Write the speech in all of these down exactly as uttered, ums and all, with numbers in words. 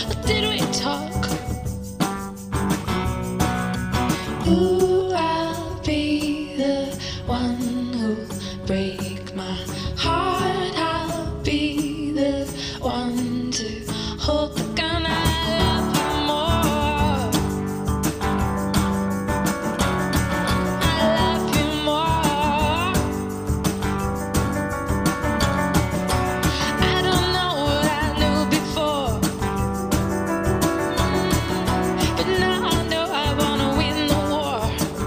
or did we talk? Ooh, I'll be the one who'll break my heart. I'll be the one to hold the gun. I love you more. I love you more. I don't know what I knew before, but now I know I wanna win the war.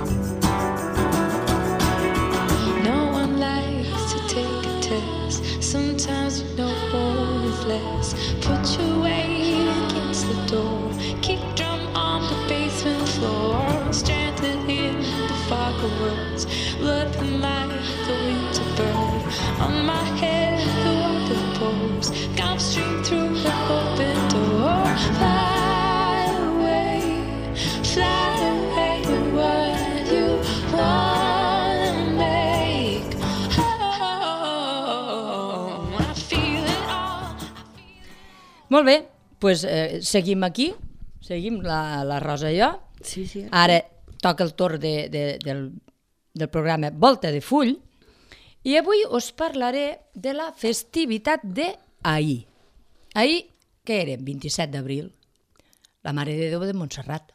No one likes to take a test. Sometimes you know more is less. Put your weight against the door. Kick drum on the basement floor. Stranded in the fog of words. Looking like a winter bird. On my head the water pours. Gone straight through the open door. Fly away, fly away. What you wanna make. Oh, I feel it all. Molt bé, doncs eh, seguim aquí, seguim la, la Rosa i jo. Sí, sí. Ara toca el torn de, de, del, del programa Volta de Full i avui us parlaré de la festivitat d'ahir. Ahir, què era? vint-i-set d'abril, la Mare de Déu de Montserrat.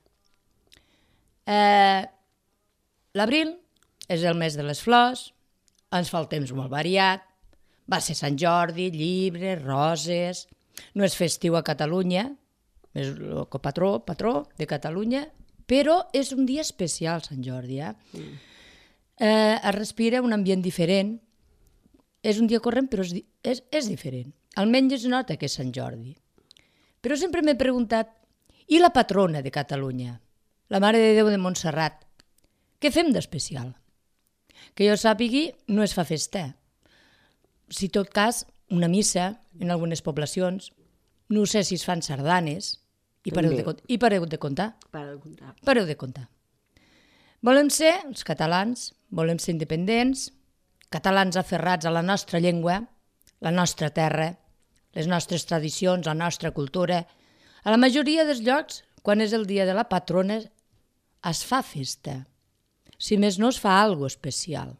Eh, L'abril és el mes de les flors, ens fa el temps molt variat, va ser Sant Jordi, llibres, roses, no és festiu a Catalunya, és el patró, patró de Catalunya, però és un dia especial, Sant Jordi. Eh? Mm. Eh, es respira un ambient diferent, és un dia corrent però és, és, és diferent, almenys es nota que és Sant Jordi. Però sempre m'he preguntat, i la patrona de Catalunya, la Mare de Déu de Montserrat, què fem d'especial? Que jo sàpigui, no es fa festa. Si tot cas, una missa en algunes poblacions, no sé si es fan sardanes, i pareu de, i pareu de comptar. Pareu de comptar. Pareu de comptar. Volem ser els catalans, volem ser independents, catalans aferrats a la nostra llengua, la nostra terra, les nostres tradicions, la nostra cultura. A la majoria dels llocs, quan és el dia de la patrona, es fa festa. Si més no, es fa alguna cosa especial.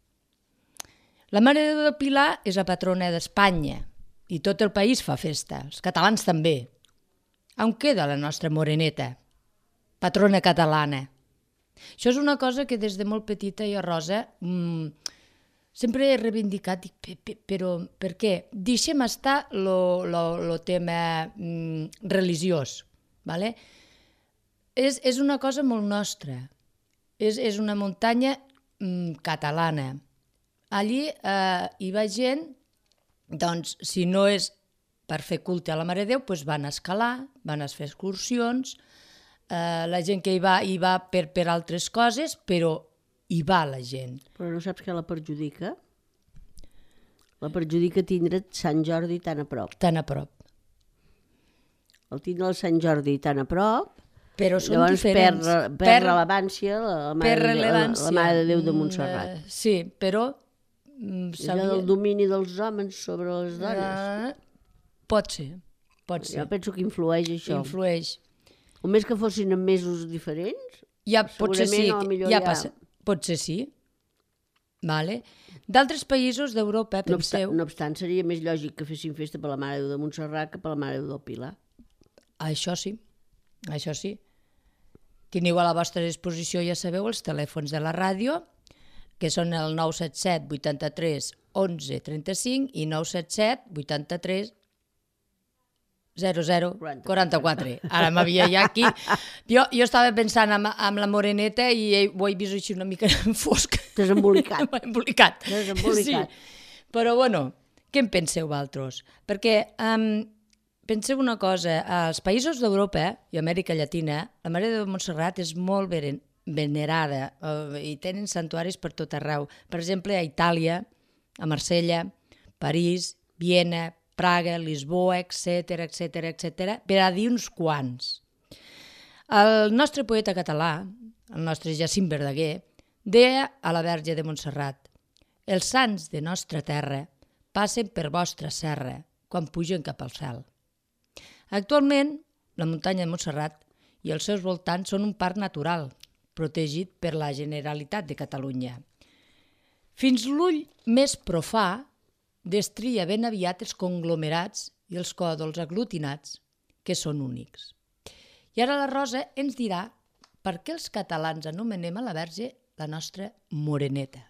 La Mare de Déu del Pilar és la patrona d'Espanya i tot el país fa festa, els catalans també. On queda la nostra moreneta, patrona catalana? Això és una cosa que des de molt petita jo, Rosa, mmm, sempre he reivindicat, dic, però per què? Deixem estar el tema mm, religiós, ¿vale? És, és una cosa molt nostra, és, és una muntanya mm, catalana. Allí eh, hi va gent, doncs, si no és per fer culte a la Mare de Déu, doncs van a escalar, van a fer excursions, eh, la gent que hi va, hi va per, per altres coses, però hi va la gent. Però no saps què la perjudica? La perjudica tindre Sant Jordi tan a prop. Tan a prop. El tindre el Sant Jordi tan a prop, però són llavors diferents. Per, per, per rellevància la, la, mare, rellevància. La, la Mare de Déu de Montserrat. Uh, sí, però... Mm, és sabia... el domini dels homes sobre les dones. Uh, pot ser, pot ser. Jo penso que influeix això. Influeix. O més que fossin en mesos diferents, ja, potser sí, ja, ja passa. Potser sí. Vale. D'altres països d'Europa, penseu... No obstant, no obstant, seria més lògic que fessin festa per la Mare de Déu de Montserrat que per la Mare de Déu del Pilar. Això sí, això sí. Teniu a la vostra disposició, ja sabeu, els telèfons de la ràdio, que són el nou set set vuitanta-tres onze trenta-cinc i nou set set vuitanta-tres zero zero quaranta-quatre. Ara m'havia ja aquí... Jo, jo estava pensant amb, amb la moreneta i ho he vist així una mica fosc. T'has embolicat. M'he embolicat. T'has embolicat. Sí. Però bueno, què en penseu vosaltres? Perquè um, penseu una cosa, als països d'Europa i Amèrica Llatina, la Mare de Montserrat és molt veren, venerada eh, i tenen santuaris per tot arreu. Per exemple, a Itàlia, a Marsella, París, Viena, Praga, Lisboa, etcètera, etcètera, etcètera, per a dir uns quants. El nostre poeta català, el nostre Jacint Verdaguer, deia a la Verge de Montserrat: els sants de nostra terra passen per vostra serra quan pugen cap al cel. Actualment, la muntanya de Montserrat i els seus voltants són un parc natural, protegit per la Generalitat de Catalunya. Fins l'ull més profà destria ben aviat els conglomerats i els còdols aglutinats, que són únics. I ara la Rosa ens dirà per què els catalans anomenem a la Verge la nostra moreneta.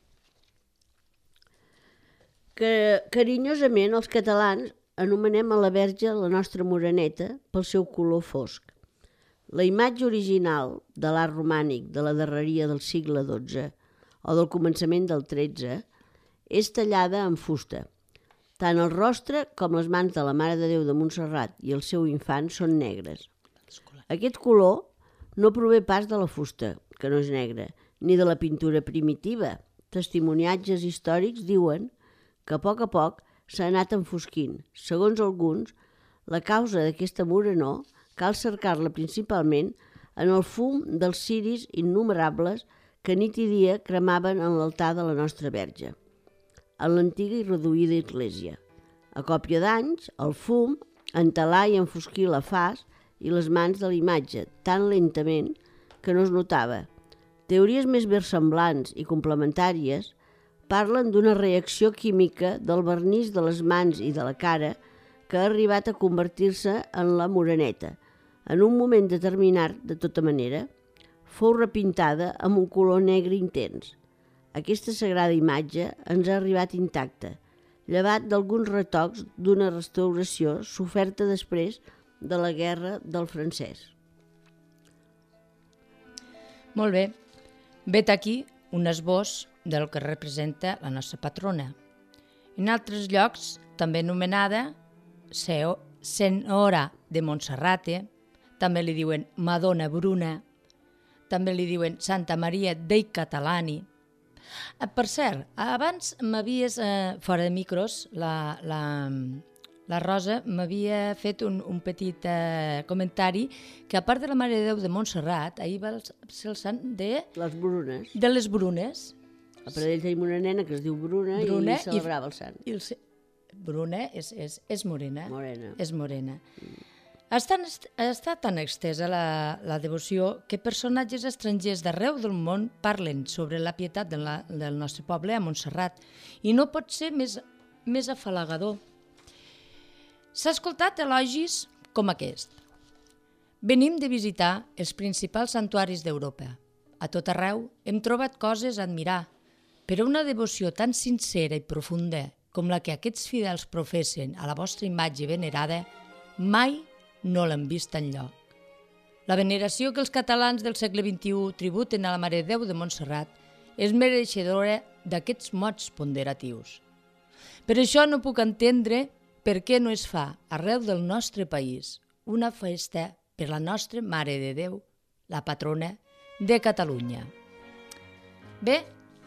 Que, carinyosament, els catalans anomenem a la Verge la nostra moreneta pel seu color fosc. La imatge original de l'art romànic de la darreria del segle dotze o del començament del tretze és tallada en fusta. Tant el rostre com les mans de la Mare de Déu de Montserrat i el seu infant són negres. Aquest color no prové pas de la fusta, que no és negra, ni de la pintura primitiva. Testimoniatges històrics diuen que a poc a poc s'ha anat enfosquint. Segons alguns, la causa d'aquesta morenor cal cercar-la principalment en el fum dels ciris innumerables que nit i dia cremaven en l'altar de la nostra Verge, en l'antiga i reduïda església. A còpia d'anys, el fum entelà i enfosquí la faç i les mans de la imatge tan lentament que no es notava. Teories més versemblants i complementàries parlen d'una reacció química del vernís de les mans i de la cara que ha arribat a convertir-se en la moreneta. En un moment determinat, de tota manera, fou repintada amb un color negre intens. Aquesta sagrada imatge ens ha arribat intacta, llevat d'alguns retocs d'una restauració soferta després de la Guerra del Francès. Molt bé. Vet aquí un esbós del que representa la nostra patrona. En altres llocs, també anomenada Senhora de Monserrate, també li diuen Madonna Bruna, també li diuen Santa Maria dei Catalani. Per cert, abans m'havies, eh, fora de micros, la, la, la Rosa m'havia fet un, un petit eh, comentari que a part de la Mare de Déu de Montserrat, ahir va ser el sant de... Les Brunes. De les Brunes. A Pradell tenim una nena que es diu Bruna, Bruna i celebrava el sant. I el, Bruna és, és, és morena. Morena. És morena. Mm. Està, està tan extesa la, la devoció que personatges estrangers d'arreu del món parlen sobre la pietat de la, del nostre poble a Montserrat i no pot ser més, més afalagador. S'ha escoltat elogis com aquest. Venim de visitar els principals santuaris d'Europa. A tot arreu hem trobat coses a admirar, però una devoció tan sincera i profunda com la que aquests fidels professen a la vostra imatge venerada mai no l'han vist enlloc. La veneració que els catalans del segle vint-i-u tributen a la Mare de Déu de Montserrat és mereixedora d'aquests mots ponderatius. Per això no puc entendre per què no es fa arreu del nostre país una festa per la nostra Mare de Déu, la patrona de Catalunya. Bé,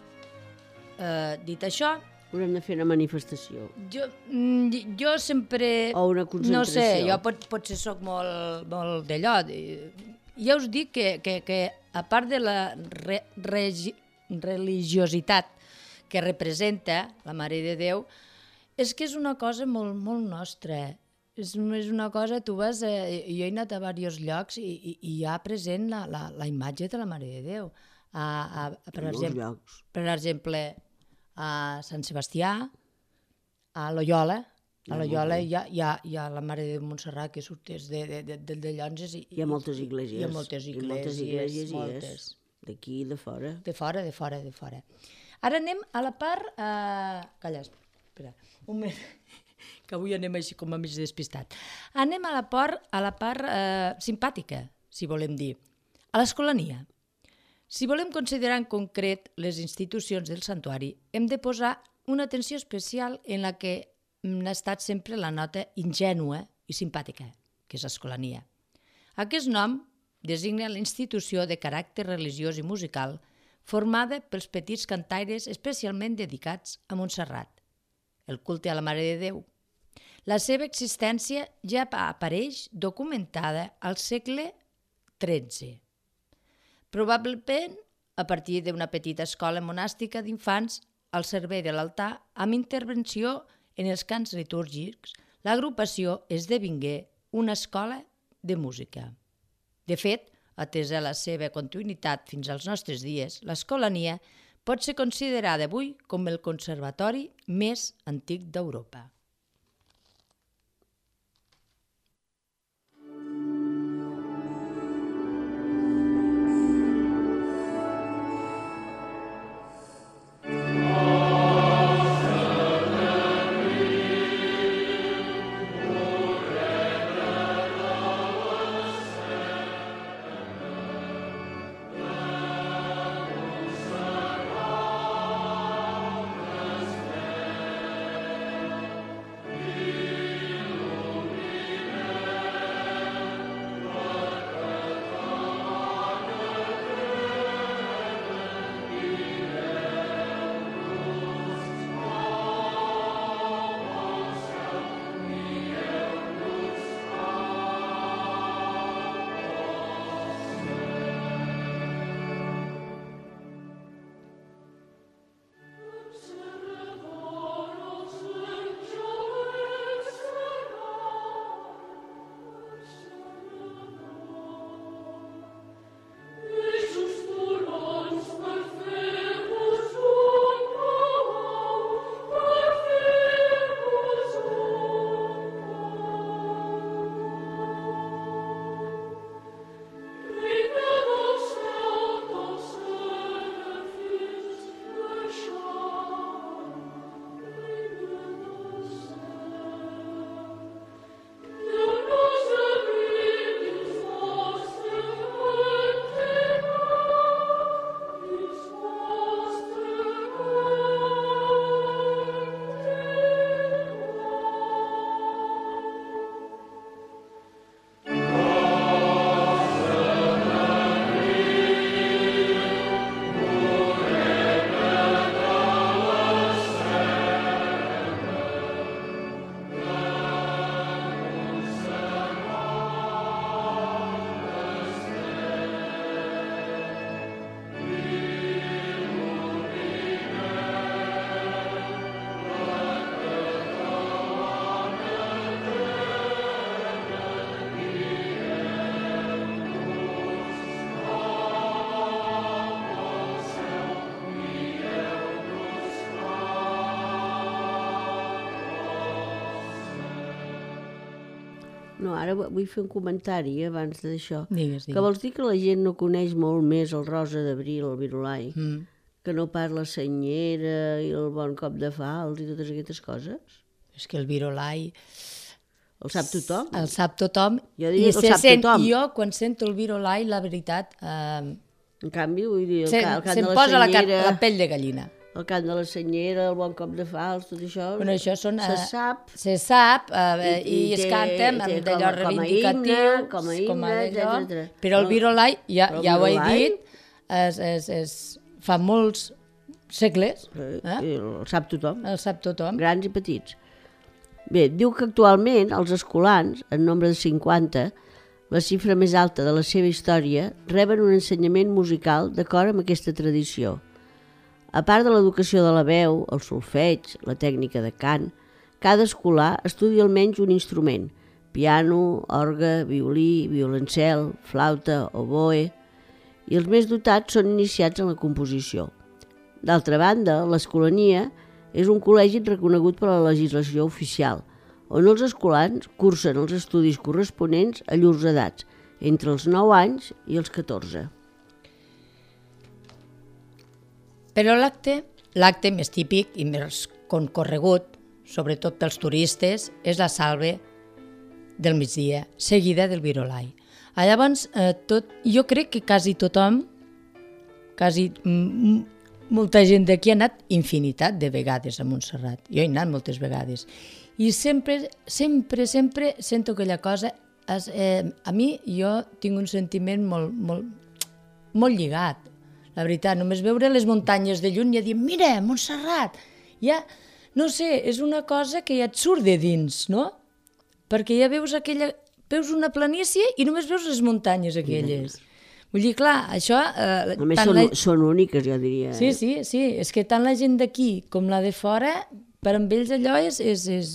eh, dit això, haurem de fer una manifestació. Jo, jo sempre... O una concentració. No sé, jo pot, potser sóc molt, molt d'allò. Ja us dic que, que, que a part de la re, regi, religiositat que representa la Mare de Déu, és que és una cosa molt, molt nostra. És, és una cosa, tu vas... Eh, jo he anat a diversos llocs i, i, i hi ha present la, la, la imatge de la Mare de Déu. A, a, a, per, exemple, llocs. per exemple, a Sant Sebastià, a Loyola. A Loyola hi ha, hi ha, hi ha la Mare de Montserrat que sorteix de, de, de, de, de Llonges. I, hi ha moltes iglesies. Hi ha moltes iglesies. Hi ha moltes iglesies, moltes. D'aquí i de fora. De fora, de fora, de fora. Ara anem a la part... Uh... Calla, espera, un moment, que avui anem així com a mig despistat. Anem a la part, a la part uh, simpàtica, si volem dir, a l'escolania. Si volem considerar en concret les institucions del santuari, hem de posar una atenció especial en la que ha estat sempre la nota ingènua i simpàtica, que és escolania. Aquest nom designa la institució de caràcter religiós i musical formada pels petits cantaires especialment dedicats a Montserrat, el culte a la Mare de Déu. La seva existència ja apareix documentada al segle tretze. Probablement a partir d'una petita escola monàstica d'infants al servei de l'altar, amb intervenció en els cants litúrgics, l'agrupació esdevingué una escola de música. De fet, atesa la seva continuïtat fins als nostres dies, l'Escolania pot ser considerada avui com el conservatori més antic d'Europa. No, ara vull fer un comentari abans d'això. Digues, digues. Que vols dir que la gent no coneix molt més el Rosa d'Abril, el Virolai, Mm. que no parla senyera i el bon cop de falç i totes aquestes coses? És que el Virolai El sap tothom? el sap tothom. Jo diria I que el se sap sent, tothom. Jo, quan sento el Virolai, la veritat, eh, En canvi, vull dir, el, se, ca- el cant se'm de la posa la, cap, senyera, la pell de gallina. el cant de la senyera, el bon cop de falç, tot això, Bueno, això són, se eh, sap. Se sap eh, i, i es té- canta amb té d'allò com a- com a reivindicatiu, himne, com a himne, d'allò. etcètera. Però el Però- Virolai, ja, però el ja ho he Virolai- dit, es, es, es, fa molts segles, Eh? eh? El sap tothom, el sap tothom. grans i petits. Bé, diu que actualment els escolans, en nombre de cinquanta, la xifra més alta de la seva història, reben un ensenyament musical d'acord amb aquesta tradició. A part de l'educació de la veu, el solfeig, la tècnica de cant, cada escolar estudia almenys un instrument: piano, orgue, violí, violoncel, flauta, oboe, i els més dotats són iniciats en la composició. D'altra banda, l'Escolania és un col·legi reconegut per la legislació oficial, on els escolans cursen els estudis corresponents a llurs edats, entre els nou anys i els catorze. Però l'acte, l'acte més típic i més concorregut, sobretot pels turistes, és la salve del migdia, seguida del Virolai. Ah, llavors, eh, tot, jo crec que quasi tothom, quasi m- molta gent d'aquí ha anat infinitat de vegades a Montserrat. Jo he anat moltes vegades. I sempre, sempre, sempre sento aquella cosa. Es, eh, a mi, jo tinc un sentiment molt, molt, molt lligat. La veritat, només veure les muntanyes de lluny i dir, mira, Montserrat, ja, no sé, és una cosa que ja et surt de dins, no? Perquè ja veus aquella, veus una planícia i només veus les muntanyes aquelles. Vull dir, clar, això... Eh, A més, tant són, la- són úniques, jo diria. Sí, sí, sí, és que tant la gent d'aquí com la de fora, per amb ells allò és, és, és,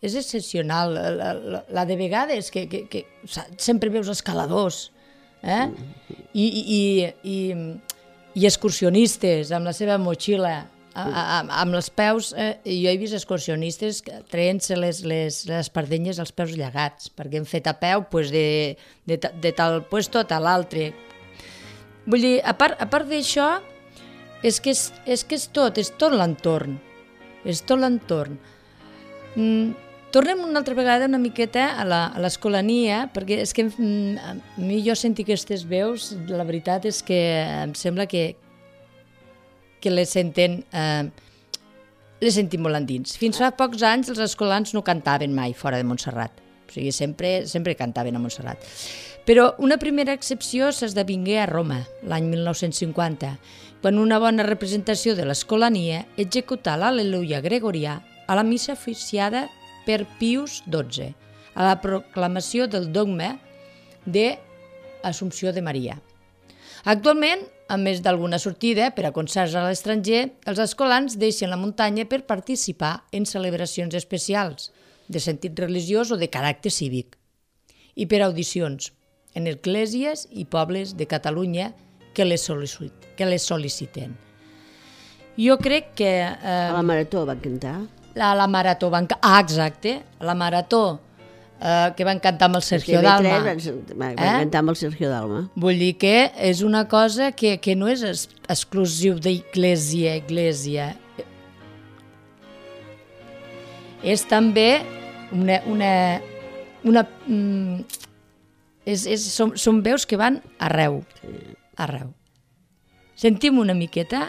és excepcional. La, la, la de vegades que, que, que sempre veus escaladors, eh? I, i, i, i excursionistes amb la seva motxilla, a, a, amb els peus, eh? Jo he vist excursionistes traient-se les, les, les espardenyes als peus llegats, perquè hem fet a peu pues, de, de, de tal puesto a tal altre. Vull dir, a part, a part d'això, és que és, és que és tot, és tot l'entorn, és tot l'entorn. Mm, tornem una altra vegada una miqueta a l'escolania, perquè és que mm, a mi jo sentir aquestes veus, la veritat és que em sembla que, que les senten, eh, les sentim molt endins. Fins fa pocs anys els escolans no cantaven mai fora de Montserrat, o sigui, sempre, sempre cantaven a Montserrat. Però una primera excepció s'esdevingué a Roma, l'any mil nou-cents cinquanta, quan una bona representació de l'escolania executà l'Al·leluia gregorià a la missa oficiada per Pius dotze, a la proclamació del dogma d'Assumpció de Maria. Actualment, a més d'alguna sortida per a concerts a l'estranger, els escolans deixen la muntanya per participar en celebracions especials, de sentit religiós o de caràcter cívic, i per audicions en esglésies i pobles de Catalunya que les, sol·licit, que les sol·liciten. Jo crec que... Eh, a la Marató van cantar. A la Marató van cantar, ah, exacte, a la Marató eh, que van cantar amb el Sergio Dalma. Van, van eh? cantar amb el Sergio Dalma. Vull dir que és una cosa que, que no és es, exclusiu d'Iglésia, Iglésia. És també una... una, una mm, és, és, són, són veus que van arreu. Sí. Arreu. Sentim una miqueta?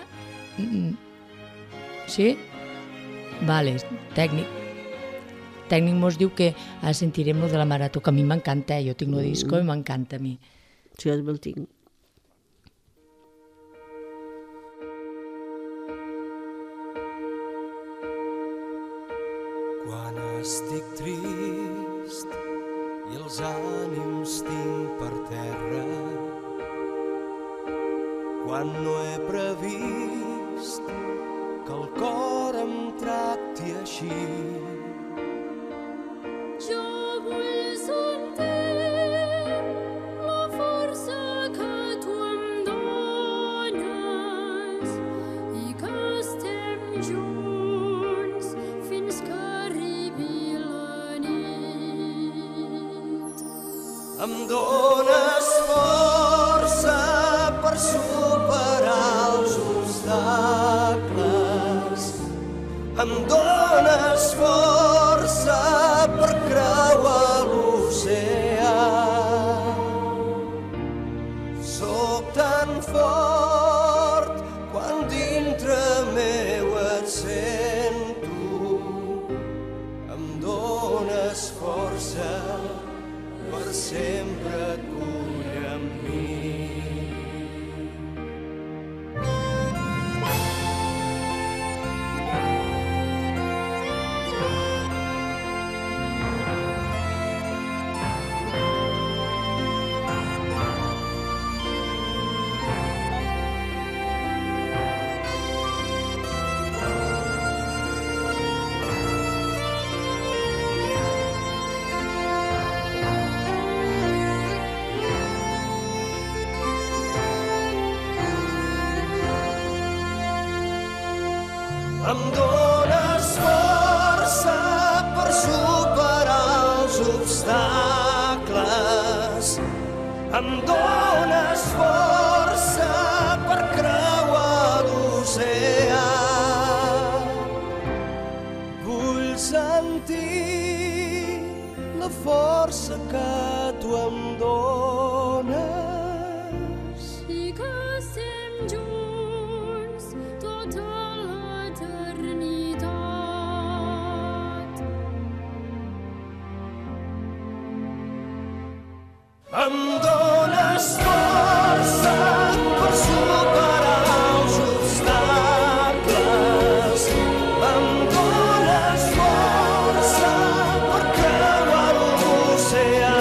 Sí? Vale, tècnic. Tècnic mos diu que ara sentirem lo de la Marató, que a mi m'encanta, jo tinc el disco i m'encanta a mi. Sí, jo el tinc. Quan estic trist i els ànims tinc per terra, quan no he previst que el cor em tracti així. Jo vull sentir la força que tu em dones i que estem junts fins que arribi la nit. Em dones força per superar els obstacles, em dones força per creuar l'oceà. Soc tan fort quan dintre meu et sento, em dones força per sempre et vull amb mi. Em dones força per superar els obstacles, em dones força per creuar l'oceà. Vull sentir la força que tu em dones i que estem junts tota l'eternitat. em dones força per superar els obstacles, em dones força per creuar l'oceà.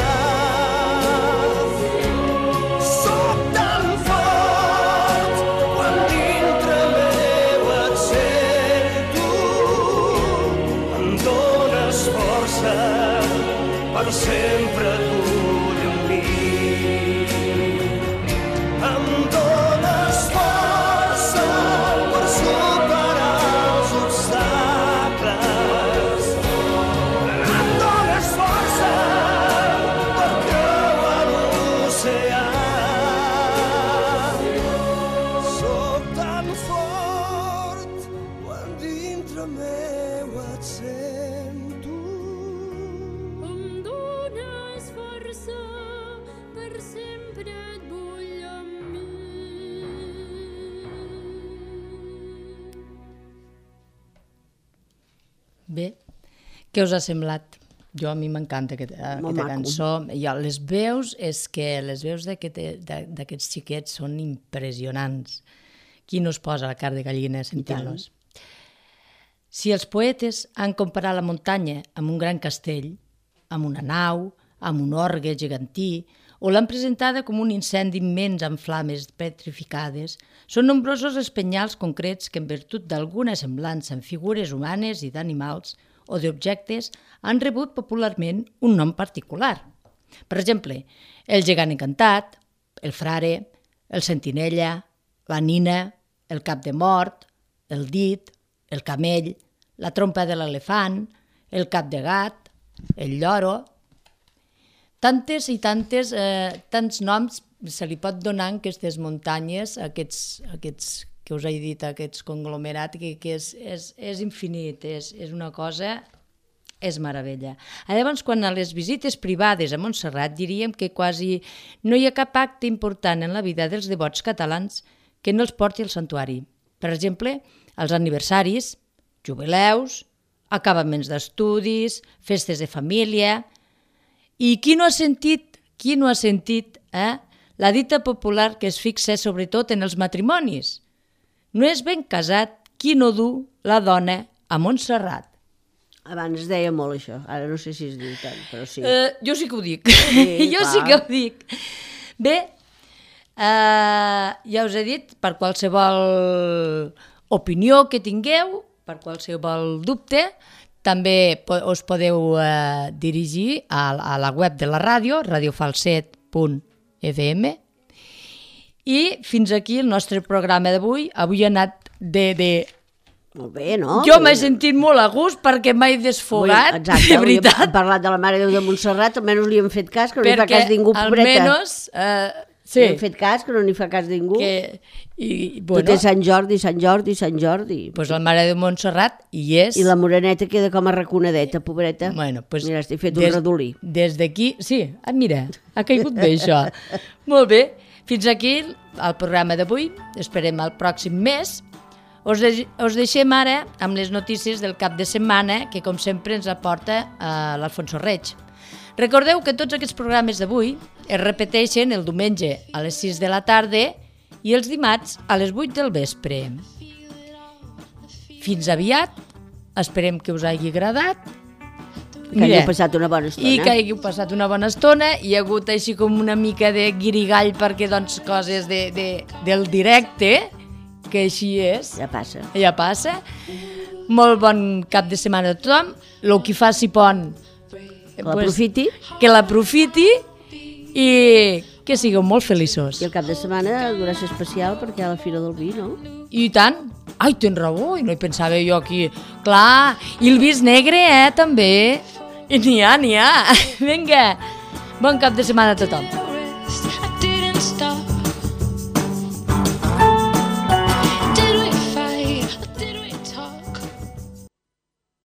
Soc tan fort quan dintre meu et sento, em dones força Bé, què us ha semblat? Jo, a mi m'encanta aquesta, Molt aquesta maco. cançó. Jo, les veus, és que les veus d'aquest- d'aquests xiquets són impressionants. Qui no es posa la carn de gallina sentint-los? Si els poetes han comparat la muntanya amb un gran castell, amb una nau, amb un orgue gegantí, o l'han presentada com un incendi immens amb flames petrificades, són nombrosos els penyals concrets que, en virtut d'alguna semblança amb figures humanes i d'animals o d'objectes, han rebut popularment un nom particular. Per exemple, el gegant encantat, el frare, el sentinella, la nina, el cap de mort, el dit, el camell, la trompa de l'elefant, el cap de gat, el lloro. Tantes i tantes, eh, tants noms se li pot donar en aquestes muntanyes, aquests, aquests que us he dit, aquests conglomerats, que, que és, és, és infinit, és, és una cosa, és meravella. Llavors, quan a les visites privades a Montserrat diríem que quasi no hi ha cap acte important en la vida dels devots catalans que no els porti al santuari. Per exemple, els aniversaris, jubileus, acabaments d'estudis, festes de família. I qui no ha sentit, qui no ha sentit eh, la dita popular que es fixa sobretot en els matrimonis? No és ben casat qui no du la dona a Montserrat. Abans es deia molt això, ara no sé si es diu tant, però sí. Uh, jo sí que ho dic, Sí, jo clar. sí que ho dic. Bé, uh, ja us he dit, per qualsevol opinió que tingueu, per qualsevol dubte, també po- us podeu uh, dirigir a, a la web de la ràdio, radiofalset punt f m, i fins aquí el nostre programa d'avui. Avui ha anat de... de... Molt bé, no? Jo m'he sentit molt a gust perquè m'he desfogat, Avui, exacte, de avui veritat. hem parlat de la Mare de Déu de Montserrat, almenys li hem fet cas, que no li fa Perquè cas ningú, pobreta. almenys... Uh, Li sí, hem fet cas, que no n'hi fa cas ningú. que, i, i, Tot bueno, és Sant Jordi, Sant Jordi, Sant Jordi. pues la Mare de Montserrat hi és. I la moreneta queda com a raconadeta, pobreta. Bueno, pues, Mira, estic fet des, un redolí. Des d'aquí, sí, ah, mira, ha caigut bé això. Molt bé, fins aquí el programa d'avui, esperem el pròxim mes. Us, de, us deixem ara amb les notícies del cap de setmana, que com sempre ens aporta uh, l'Alfonso Reig. Recordeu que tots aquests programes d'avui es repeteixen el diumenge a les sis de la tarda i els dimarts a les vuit del vespre. Fins aviat, esperem que us hagi agradat. Que hagi passat una bona estona. I que hagueu passat una bona estona. Hi ha hagut així com una mica de guirigall perquè doncs coses de, de, del directe, que així és, Ja passa. ja passa. Molt bon cap de setmana a tothom. El qui faci pont, Que l'aprofiti. que l'aprofiti i que sigueu molt feliços. I el cap de setmana haurà ser especial perquè hi ha la Fira del Vi, no? I tant. Ai, tens raó, i no hi pensava jo aquí. Clar, i el vis negre, eh, també. I n'hi ha, n'hi ha. Vinga, bon cap de setmana a tothom.